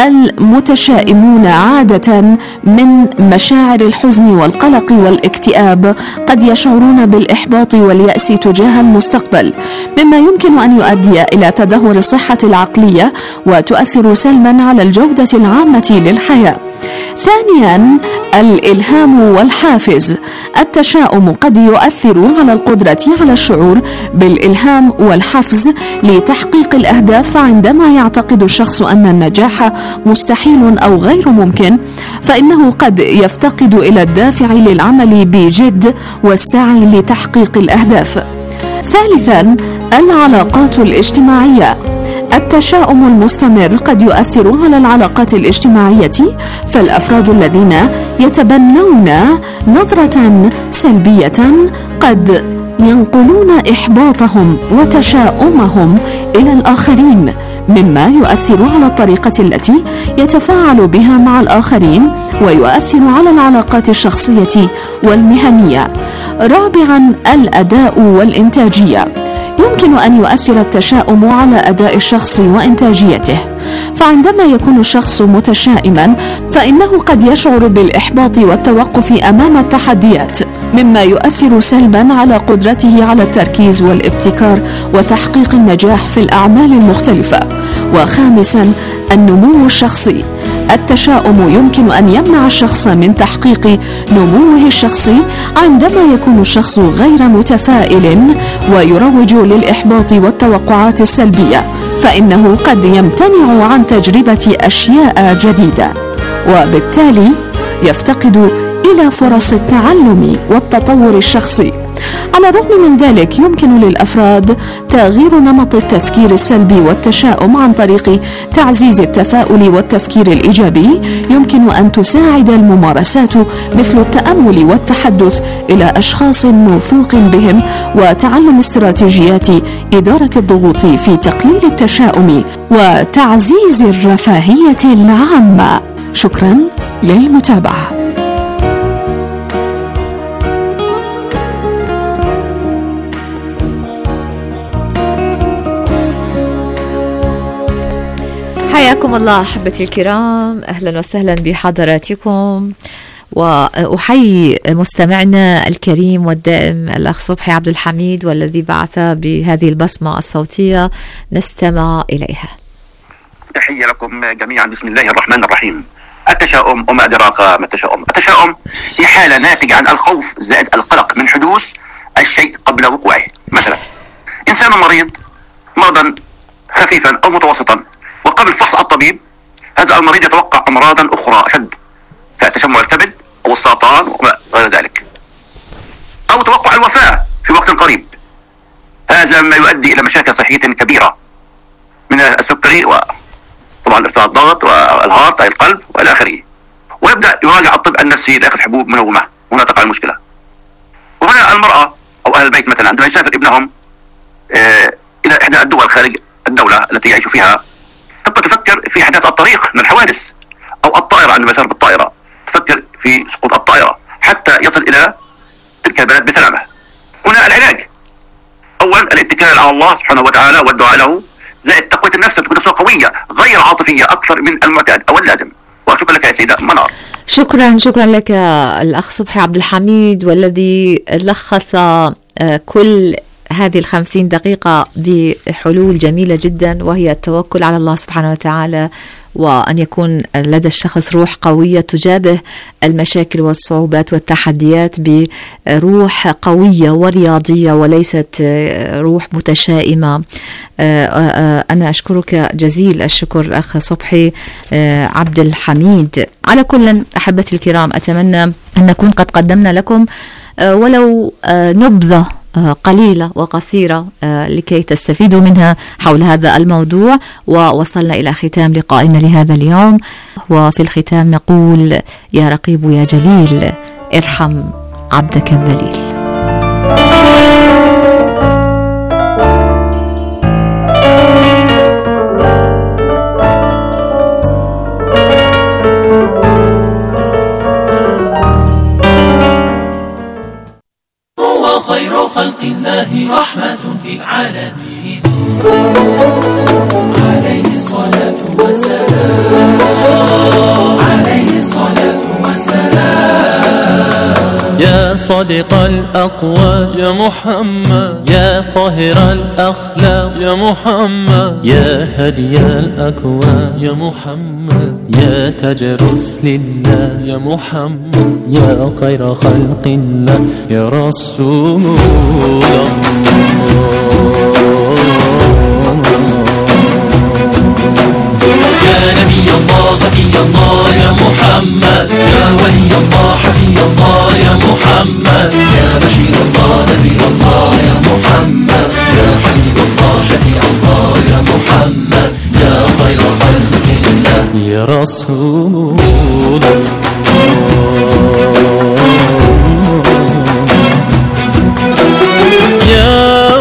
المتشائمون عادة من مشاعر الحزن والقلق والاكتئاب، قد يشعرون بالإحباط واليأس تجاه المستقبل، مما يمكن أن يؤدي إلى تدهور الصحة العقلية وتؤثر سلبا على الجودة العامة للحياة. ثانيا، الإلهام والحافز. التشاؤم قد يؤثر على القدرة على الشعور بالإلهام والحفز لتحقيق الأهداف. عندما يعتقد الشخص أن النجاح مستحيل أو غير ممكن، فإنه قد يفتقد إلى الدافع للعمل بجد والسعي لتحقيق الأهداف. ثالثا، العلاقات الاجتماعية. التشاؤم المستمر قد يؤثر على العلاقات الاجتماعية، فالأفراد الذين يتبنون نظرة سلبية قد ينقلون إحباطهم وتشاؤمهم إلى الآخرين، مما يؤثر على الطريقة التي يتفاعل بها مع الآخرين ويؤثر على العلاقات الشخصية والمهنية. رابعا، الأداء والإنتاجية. يمكن أن يؤثر التشاؤم على أداء الشخص وإنتاجيته، فعندما يكون الشخص متشائما فإنه قد يشعر بالإحباط والتوقف أمام التحديات، مما يؤثر سلبا على قدرته على التركيز والابتكار وتحقيق النجاح في الأعمال المختلفة. وخامسا، النمو الشخصي. التشاؤم يمكن أن يمنع الشخص من تحقيق نموه الشخصي عندما يكون الشخص غير متفائل ويروج للإحباط والتوقعات السلبية، فإنه قد يمتنع عن تجربة أشياء جديدة، وبالتالي يفتقد إلى فرص التعلم والتطور الشخصي. على الرغم من ذلك، يمكن للأفراد تغيير نمط التفكير السلبي والتشاؤم عن طريق تعزيز التفاؤل والتفكير الإيجابي. يمكن أن تساعد الممارسات مثل التأمل والتحدث إلى أشخاص موثوق بهم وتعلم استراتيجيات إدارة الضغوط في تقليل التشاؤم وتعزيز الرفاهية العامة. شكرا للمتابعة. حياكم الله أحبتي الكرام، أهلا وسهلا بحضراتكم، وأحيي مستمعنا الكريم والدائم الأخ صبحي عبد الحميد والذي بعث بهذه البصمة الصوتية نستمع إليها. تحية لكم جميعا. بسم الله الرحمن الرحيم. التشاؤم وما أدراك ما التشاؤم. التشاؤم هي حالة ناتجة عن الخوف زائد القلق من حدوث الشيء قبل وقوعه. مثلا إنسان مريض مرضا خفيفا أو متوسطا، وقبل فحص الطبيب هذا المريض يتوقع أمراضا أخرى أشد كتشمع الكبد أو السرطان وغير ذلك، أو توقع الوفاة في وقت قريب. هذا ما يؤدي إلى مشاكل صحية كبيرة من السكري وطبعا ارتفاع الضغط والهارت أي القلب وإلى آخره. ويبدأ يراجع الطب النفسي لأخذ حبوب منومة. هنا تقع المشكلة. وهنا المرأة أو أهل البيت مثلا عندما يسافر ابنهم إلى إحدى الدول خارج الدولة التي يعيش فيها، تبقى تفكر في أحداث الطريق من الحوادث، أو الطائرة عندما يسافر بالطائرة تفكر في سقوط الطائرة حتى يصل إلى تلك البلد بسلامة. هنا العلاج أولا الاتكال على الله سبحانه وتعالى والدعاء له، زائد تقوية النفس، تكون نفسها قوية غير عاطفية أكثر من المعتاد أو اللازم. وشكرا لك يا سيدة منار. شكرا لك الأخ صبحي عبد الحميد، والذي لخص كل هذه 50 دقيقة بحلول جميلة جدا، وهي التوكل على الله سبحانه وتعالى، وأن يكون لدى الشخص روح قوية تجابه المشاكل والصعوبات والتحديات بروح قوية ورياضية وليست روح متشائمة. أنا أشكرك جزيل الشكر الأخ صبحي عبد الحميد. على كل أحبتي الكرام، أتمنى أن نكون قد قدمنا لكم ولو نبذة قليلة وقصيرة لكي تستفيدوا منها حول هذا الموضوع. ووصلنا إلى ختام لقائنا لهذا اليوم، وفي الختام نقول: يا رقيب يا جليل ارحم عبدك الذليل. خير خلق الله رحمة للعالمين، عليه الصلاة والسلام، عليه الصلاة والسلام. يا صادق الأقوال يا محمد، يا طاهر الأخلاق يا محمد، يا هدي الأكوان يا محمد، يا تجرس لله يا محمد، يا خير خلق الله يا رسول الله. يا نبي الله صفي الله يا محمد، يا ولي الله حفي الله يا محمد، يا بشير الله نذير الله يا محمد، يا حبيب الله شفيع الله يا محمد، يا خير خلق الله يا رسول الله. يا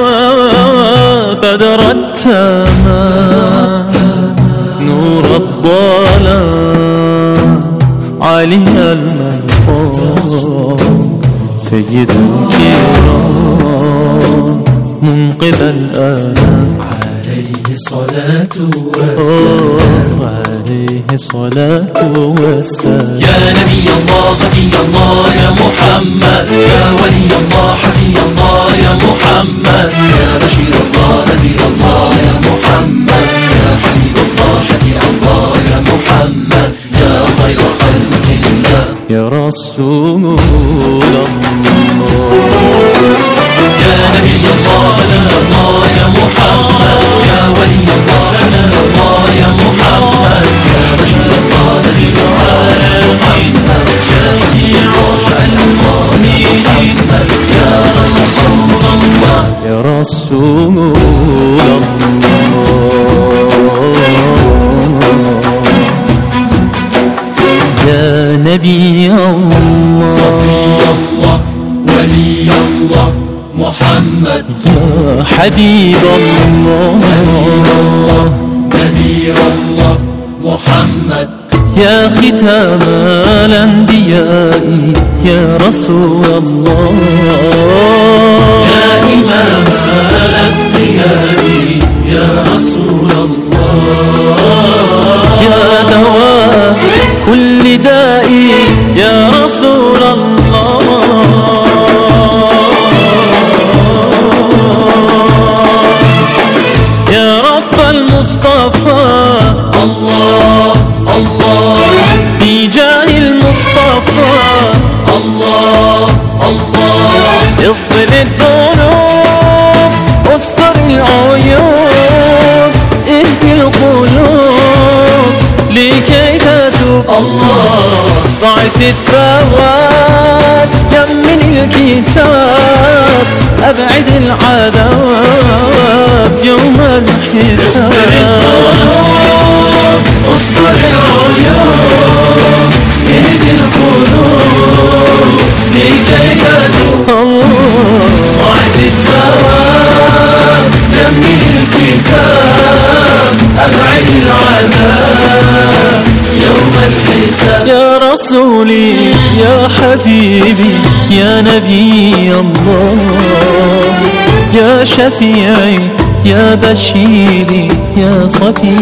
بدر التمام نور الظلام علي المنقام سيد الكرام منقذ الآلام عليه الصلاة والسلام، عليه الصلاة والسلام. يا نبي الله صفي الله يا محمد، يا ولي الله حفي الله يا محمد، يا بشير الله نذير الله يا محمد، يا حبيب الله شفيع الله يا محمد، يا خير خلق الله يا رسول الله. يا نبي الله صلى الله يا محمد، يا ولي الله صلى الله يا محمد، يا بشير الله نذير الله يا محمد، شفيع المؤمنين يا رسول الله يا رسول الله. يا نبي الله صفي الله ولي الله محمد، يا حبيب الله نذير الله محمد، يا ختام الأنبياء يا رسول الله، يا إمام الأتقياء يا رسول الله، يا دواء كل داء يا رسول الله، يا رب المصطفى الله الله بجاه المصطفى الله الله، اغفر الذنوب واستر العيوب اهدي القلوب لكي تتوب الله، ضعف الثواب يمن الكتاب أبعد العذاب يوم الحساب، اصطر العيون اهدي القلوب لكي تتوب الله، ضعف الثواب يمن الكتاب أبعد العذاب يوم الحساب. يا رسولي يا حبيبي يا نبي الله، يا شفيعي يا بشيري يا صفي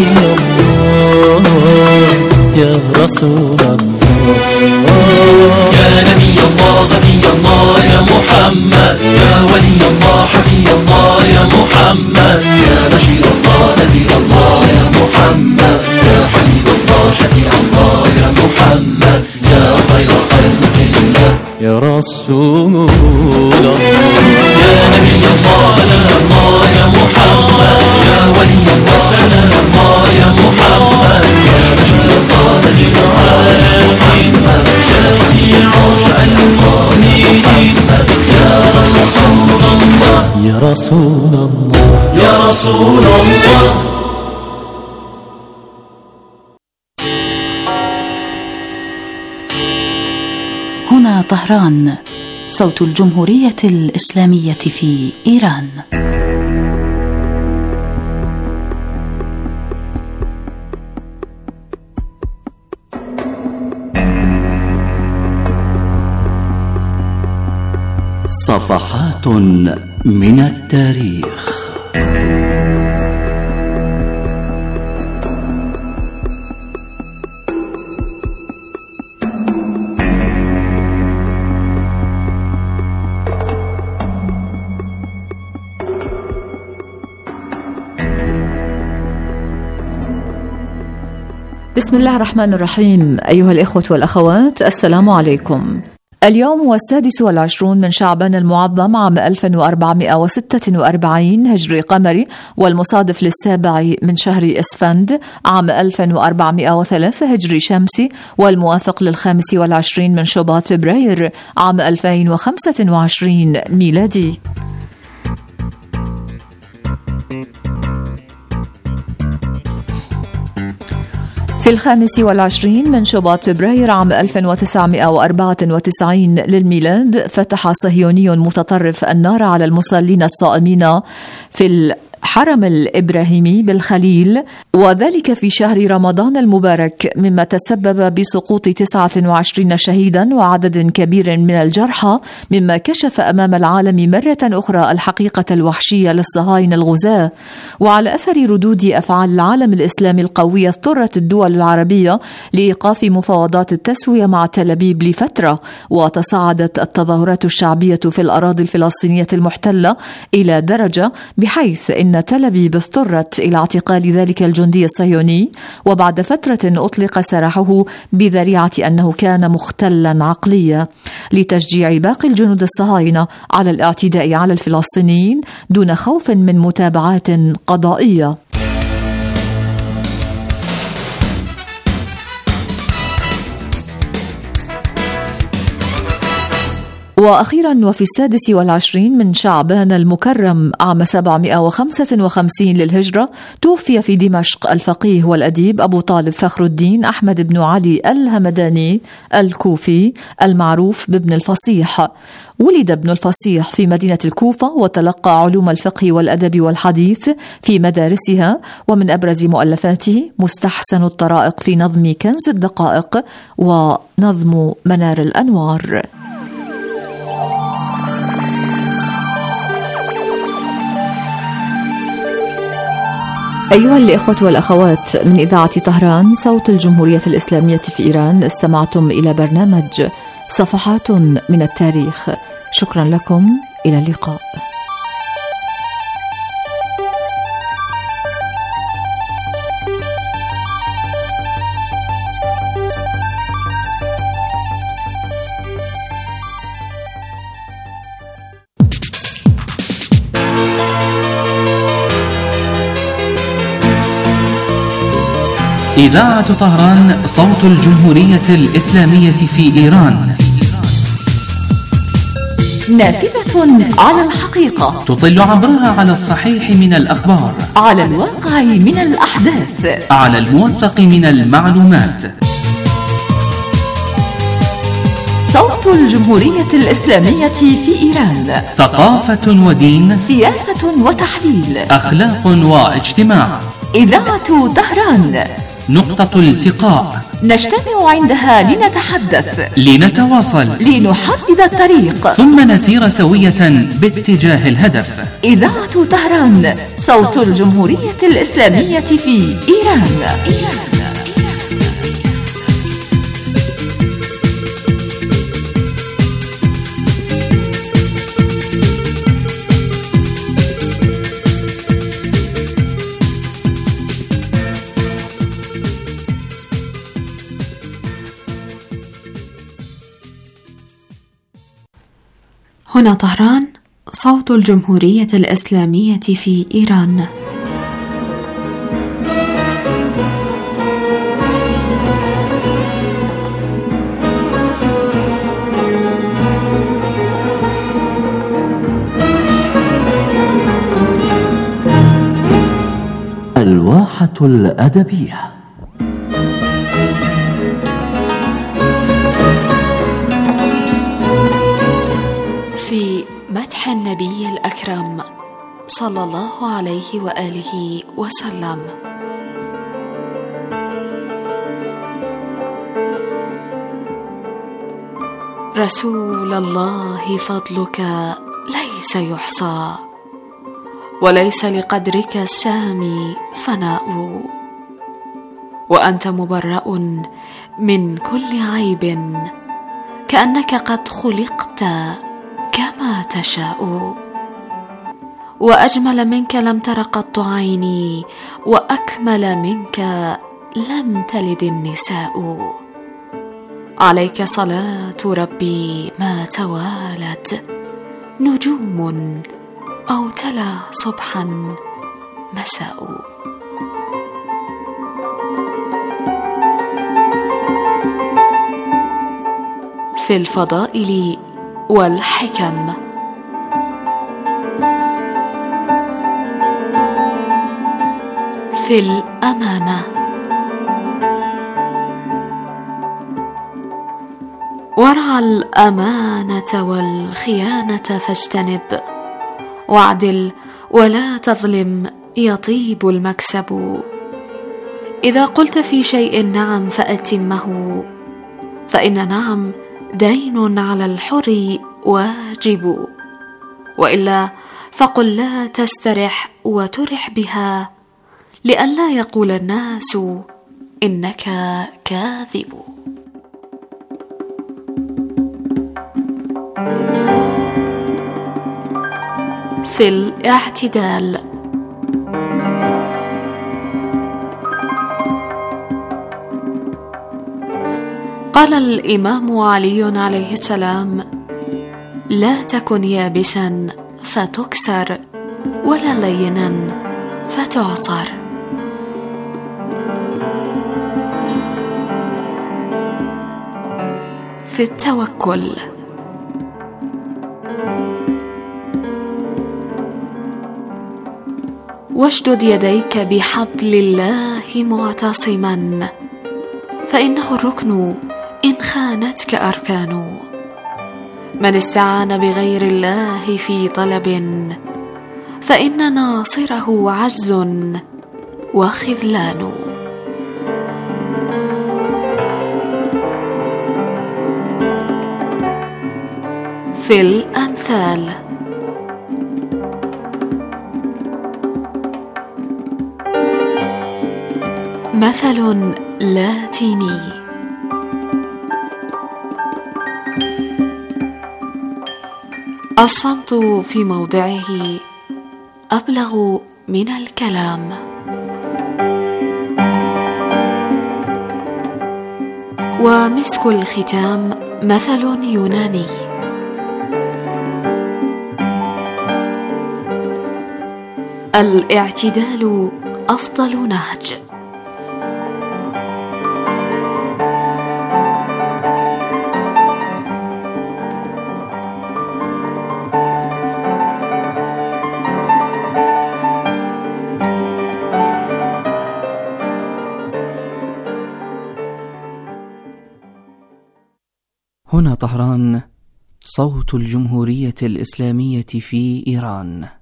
الله يا رسول الله. يا نبي الله صفي الله يا محمد، يا ولي الله حفي الله يا محمد، يا بشير الله نذير الله يا محمد، يا حبيب الله شفيع الله يا محمد، يا خير خلق الله يا رسول الله. يا نبي الله صلى الله يا محمد، يا ولي الله صلى الله يا محمد، يا بشير الله نذير الله يا محمد، شفيع المؤمنين يا رسول الله. رسول الله يا رسول الله. هنا طهران، صوت الجمهورية الإسلامية في إيران. صفحات من التاريخ. بسم الله الرحمن الرحيم. أيها الإخوة والأخوات، السلام عليكم. اليوم هو 26 من شعبان المعظم عام 1446 هجري قمري، والمصادف للسابع من شهر إسفند عام 1403 هجري شمسي، والموافق لل25 من شباط فبراير عام 2025 ميلادي. في 25 من شباط فبراير عام 1994 للميلاد فتح صهيوني متطرف النار على المصلين الصائمين في الحرم الإبراهيمي بالخليل، وذلك في شهر رمضان المبارك، مما تسبب بسقوط 29 شهيدا وعدد كبير من الجرحى، مما كشف أمام العالم مرة أخرى الحقيقة الوحشية للصهاينة الغزاة. وعلى أثر ردود أفعال العالم الإسلامي القوية، اضطرت الدول العربية لإيقاف مفاوضات التسوية مع تل أبيب لفترة، وتصاعدت التظاهرات الشعبية في الأراضي الفلسطينية المحتلة إلى درجة بحيث إن تل أبيب اضطرت إلى اعتقال ذلك الجندي الصهيوني، وبعد فترة أطلق سراحه بذريعة أنه كان مختلا عقليا، لتشجيع باقي الجنود الصهاينة على الاعتداء على الفلسطينيين دون خوف من متابعات قضائية. وأخيرا، وفي 26 من شعبان المكرم عام 755 للهجرة، توفي في دمشق الفقيه والأديب أبو طالب فخر الدين أحمد بن علي الهمداني الكوفي المعروف بابن الفصيح. ولد ابن الفصيح في مدينة الكوفة، وتلقى علوم الفقه والأدب والحديث في مدارسها، ومن أبرز مؤلفاته مستحسن الطرائق في نظم كنز الدقائق ونظم منار الأنوار. أيها الإخوة والأخوات، من إذاعة طهران صوت الجمهورية الإسلامية في إيران، استمعتم إلى برنامج صفحات من التاريخ. شكرا لكم، إلى اللقاء. إذاعة طهران صوت الجمهورية الإسلامية في إيران، نافذة على الحقيقة، تطل عبرها على الصحيح من الأخبار، على الواقع من الأحداث، على الموثق من المعلومات. صوت الجمهورية الإسلامية في إيران، ثقافة ودين، سياسة وتحليل، أخلاق واجتماع. إذاعة طهران، نقطة التقاء، نجتمع عندها لنتحدث، لنتواصل، لنحدد الطريق، ثم نسير سوية باتجاه الهدف. إذاعة طهران، صوت الجمهورية الإسلامية في إيران. هنا طهران، صوت الجمهورية الإسلامية في إيران. الراحة الأدبية. في مدح النبي الأكرم صلى الله عليه وآله وسلم. رسول الله فضلك ليس يحصى، وليس لقدرك السامي فناء، وأنت مبرأ من كل عيب، كأنك قد خلقت كما تشاء. وأجمل منك لم تر قط عيني، وأكمل منك لم تلد النساء. عليك صلاة ربي ما توالت نجوم، أو تلا صبحا مساء. في الفضائل والحكم. في الأمانة. وارعى الأمانة والخيانة فاجتنب، واعدل ولا تظلم يطيب المكسب. إذا قلت في شيء نعم فأتمه، فإن نعم دين على الحر واجب، وإلا فقل لا تسترح وترح بها، لئلا يقول الناس إنك كاذب. في الاعتدال. قال الإمام علي عليه السلام: لا تكن يابسا فتكسر، ولا لينا فتعصر. في التوكل. واشدد يديك بحبل الله معتصما، فإنه الركن إن خانتك أركان. من استعان بغير الله في طلب، فإن ناصره عجز وخذلان. في الأمثال. مثل لاتيني: الصمت في موضعه أبلغ من الكلام. ومسك الختام مثل يوناني: الاعتدال أفضل نهج. هنا طهران، صوت الجمهورية الإسلامية في إيران.